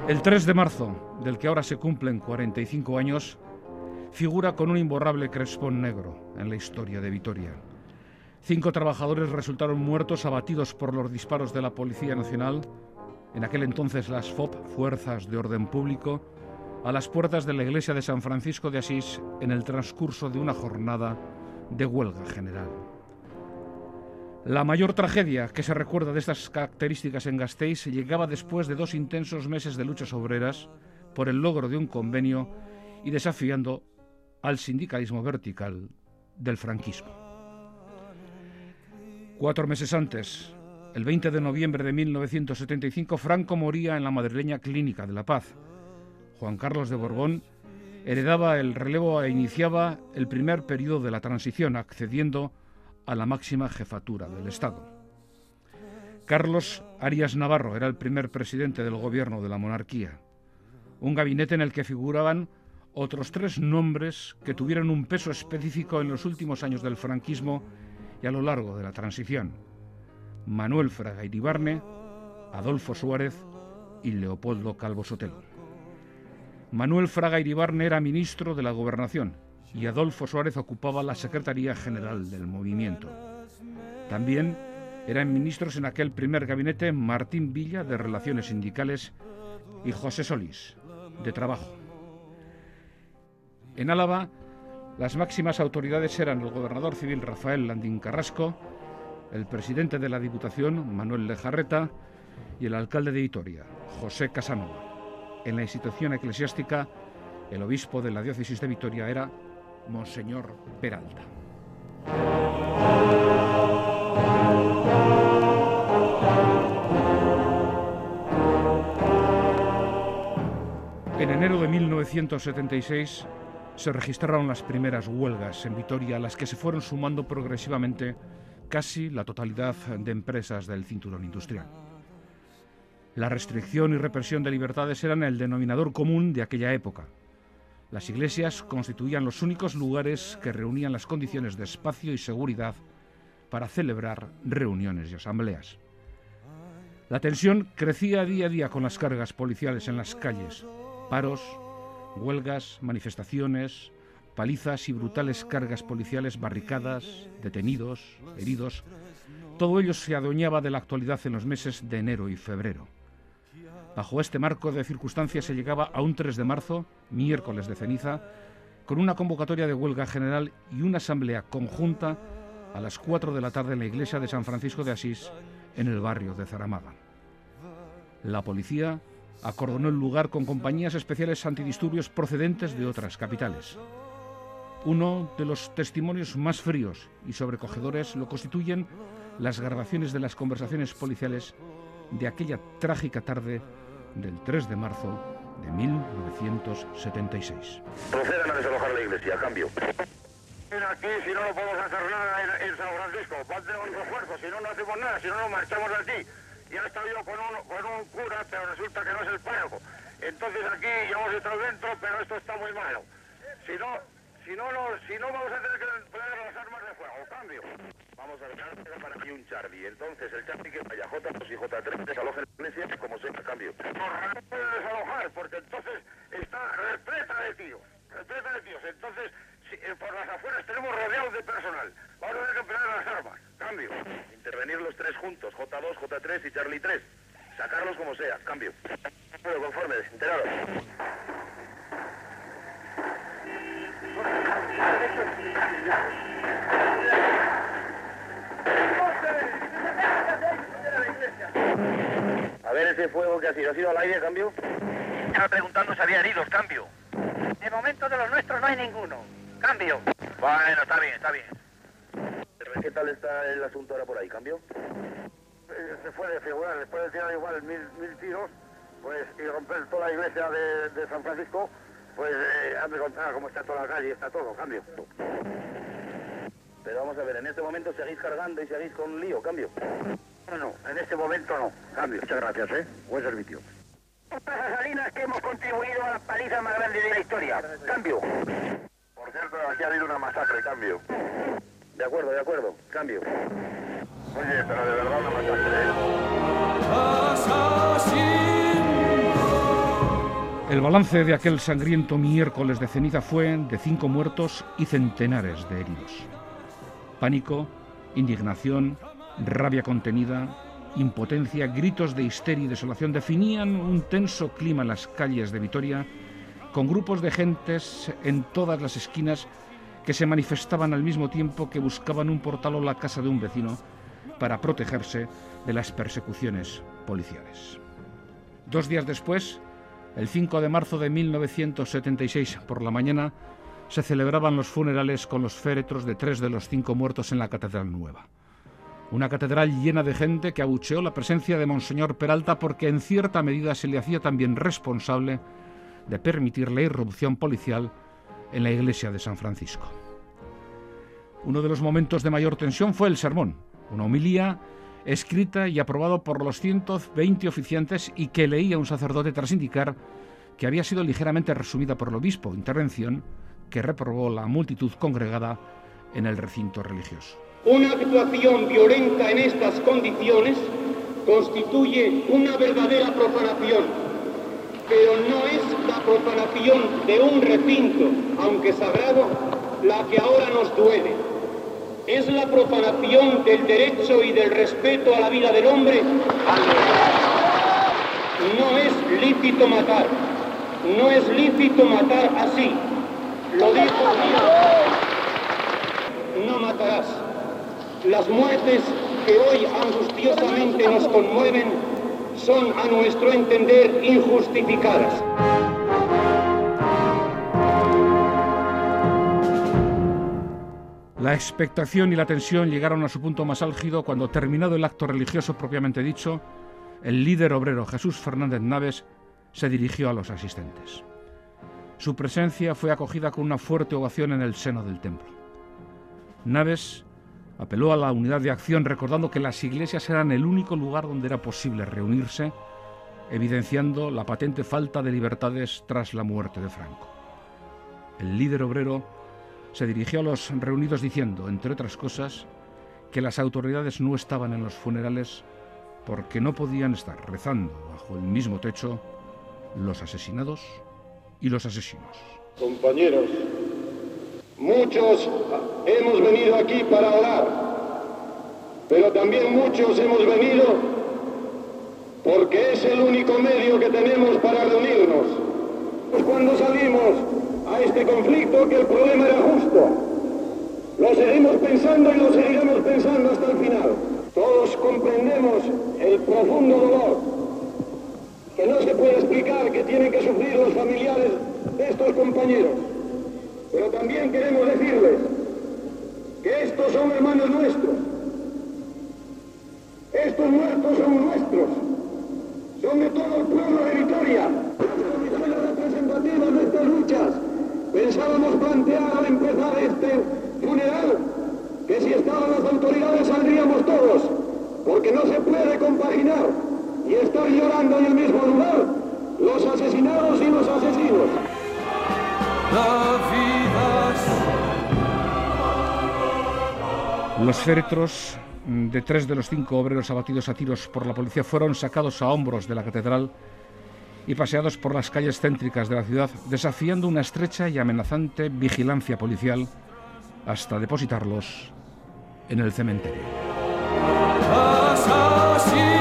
El 3 de marzo, del que ahora se cumplen 45 años, figura con un imborrable crespón negro en la historia de Vitoria. 5 trabajadores resultaron muertos abatidos por los disparos de la Policía Nacional, en aquel entonces las FOP, Fuerzas de Orden Público, a las puertas de la iglesia de San Francisco de Asís en el transcurso de una jornada de huelga general. La mayor tragedia que se recuerda de estas características en Gasteiz llegaba después de 2 intensos meses de luchas obreras por el logro de un convenio y desafiando al sindicalismo vertical del franquismo. 4 meses antes, el 20 de noviembre de 1975, Franco moría en la madrileña Clínica de la Paz. Juan Carlos de Borbón heredaba el relevo e iniciaba el primer periodo de la transición, accediendo a la máxima jefatura del Estado. Carlos Arias Navarro era el primer presidente del gobierno de la monarquía, un gabinete en el que figuraban otros 3 nombres que tuvieron un peso específico en los últimos años del franquismo y a lo largo de la transición: Manuel Fraga Iribarne, Adolfo Suárez y Leopoldo Calvo Sotelo. Manuel Fraga Iribarne era ministro de la Gobernación y Adolfo Suárez ocupaba la Secretaría General del Movimiento. También eran ministros en aquel primer gabinete Martín Villa, de Relaciones Sindicales, y José Solís, de Trabajo. En Álava, las máximas autoridades eran el gobernador civil Rafael Landín Carrasco, el presidente de la Diputación Manuel Lejarreta y el alcalde de Vitoria, José Casanova. En la institución eclesiástica, el obispo de la diócesis de Vitoria era Monseñor Peralta. En enero de 1976 se registraron las primeras huelgas en Vitoria, a las que se fueron sumando progresivamente casi la totalidad de empresas del cinturón industrial. La restricción y represión de libertades eran el denominador común de aquella época. Las iglesias constituían los únicos lugares que reunían las condiciones de espacio y seguridad para celebrar reuniones y asambleas. La tensión crecía día a día con las cargas policiales en las calles: paros, huelgas, manifestaciones, palizas y brutales cargas policiales, barricadas, detenidos, heridos. Todo ello se adueñaba de la actualidad en los meses de enero y febrero. Bajo este marco de circunstancias se llegaba a un 3 de marzo, miércoles de ceniza, con una convocatoria de huelga general y una asamblea conjunta a las 4 de la tarde en la iglesia de San Francisco de Asís, en el barrio de Zaramaga. La policía acordonó el lugar con compañías especiales antidisturbios procedentes de otras capitales. Uno de los testimonios más fríos y sobrecogedores lo constituyen las grabaciones de las conversaciones policiales de aquella trágica tarde del 3 de marzo de 1976. Procedan a desalojar la iglesia, a cambio. Aquí, si no podemos hacer nada en San Francisco, tenemos refuerzos, si no hacemos nada, si no nos marchamos de aquí. Ya he estado yo con un cura, pero resulta que no es el párroco. Entonces aquí ya hemos estado dentro, pero esto está muy malo. Si no vamos a tener que emplear las armas de fuego. Cambio. Vamos a dejar para aquí un Charlie. Entonces el Charlie que vaya J2 y J3 desalojen la iglesia como sea, cambio. No puede desalojar, porque entonces está repleta de tíos. Entonces, por las afueras tenemos rodeados de personal. Vamos a tener que emplear las armas. Cambio. Intervenir los 3 juntos, J2, J3 y Charlie 3. Sacarlos como sea. Cambio. Pero conforme, enterado. A ver ese fuego que ha sido al aire, cambio. Estaba preguntando si había heridos, cambio. De momento de los nuestros no hay ninguno. Cambio. Bueno, está bien. ¿Qué tal está el asunto ahora por ahí, cambio? Se fue de figurar, después de tirar igual mil tiros, pues, y romper toda la iglesia de San Francisco, pues han de contar cómo está toda la calle, está todo, cambio. Pero vamos a ver, en este momento seguís cargando y seguís con un lío, cambio. No, en este momento no, cambio. Muchas gracias, buen servicio. Las salinas que hemos contribuido a la paliza más grande de la historia, cambio. Por cierto, aquí ha habido una masacre, cambio. De acuerdo, cambio. Oye, pero de verdad una masacre, El balance de aquel sangriento miércoles de ceniza fue de 5 muertos y centenares de heridos. Pánico, indignación, rabia contenida, impotencia, gritos de histeria y desolación definían un tenso clima en las calles de Vitoria, con grupos de gentes en todas las esquinas que se manifestaban al mismo tiempo que buscaban un portal o la casa de un vecino para protegerse de las persecuciones policiales. 2 días después, el 5 de marzo de 1976, por la mañana, se celebraban los funerales con los féretros de 3 de los 5 muertos en la Catedral Nueva. Una catedral llena de gente que abucheó la presencia de Monseñor Peralta porque en cierta medida se le hacía también responsable de permitir la irrupción policial en la iglesia de San Francisco. Uno de los momentos de mayor tensión fue el sermón, una homilía escrita y aprobado por los 120 oficiantes y que leía un sacerdote tras indicar que había sido ligeramente resumida por el obispo, intervención que reprobó la multitud congregada en el recinto religioso. Una actuación violenta en estas condiciones constituye una verdadera profanación, pero no es la profanación de un recinto, aunque sagrado, la que ahora nos duele. Es la profanación del derecho y del respeto a la vida del hombre. No es lícito matar. No es lícito matar así. Lo dijo Dios. No matarás. Las muertes que hoy angustiosamente nos conmueven son, a nuestro entender, injustificadas. La expectación y la tensión llegaron a su punto más álgido cuando, terminado el acto religioso propiamente dicho, el líder obrero Jesús Fernández Naves se dirigió a los asistentes. Su presencia fue acogida con una fuerte ovación en el seno del templo. Naves apeló a la unidad de acción recordando que las iglesias eran el único lugar donde era posible reunirse, evidenciando la patente falta de libertades tras la muerte de Franco. El líder obrero se dirigió a los reunidos diciendo, entre otras cosas, que las autoridades no estaban en los funerales porque no podían estar rezando bajo el mismo techo los asesinados y los asesinos. Compañeros, muchos hemos venido aquí para orar, pero también muchos hemos venido porque es el único medio que tenemos para reunirnos. Cuando salimos a este conflicto, que el problema era justo, lo seguimos pensando y lo seguiremos pensando hasta el final. Todos comprendemos el profundo dolor que no se puede explicar que tienen que sufrir los familiares de estos compañeros, pero también queremos decirles que estos son hermanos nuestros, estos muertos son nuestros, son de todo el pueblo de Vitoria. Las comisiones representativas de estas luchas pensábamos plantear al empezar este funeral que si estaban las autoridades saldríamos todos, porque no se puede compaginar y estar llorando en el mismo lugar los asesinados y los asesinos. Los féretros de 3 de los 5 obreros abatidos a tiros por la policía fueron sacados a hombros de la catedral y paseados por las calles céntricas de la ciudad, desafiando una estrecha y amenazante vigilancia policial hasta depositarlos en el cementerio.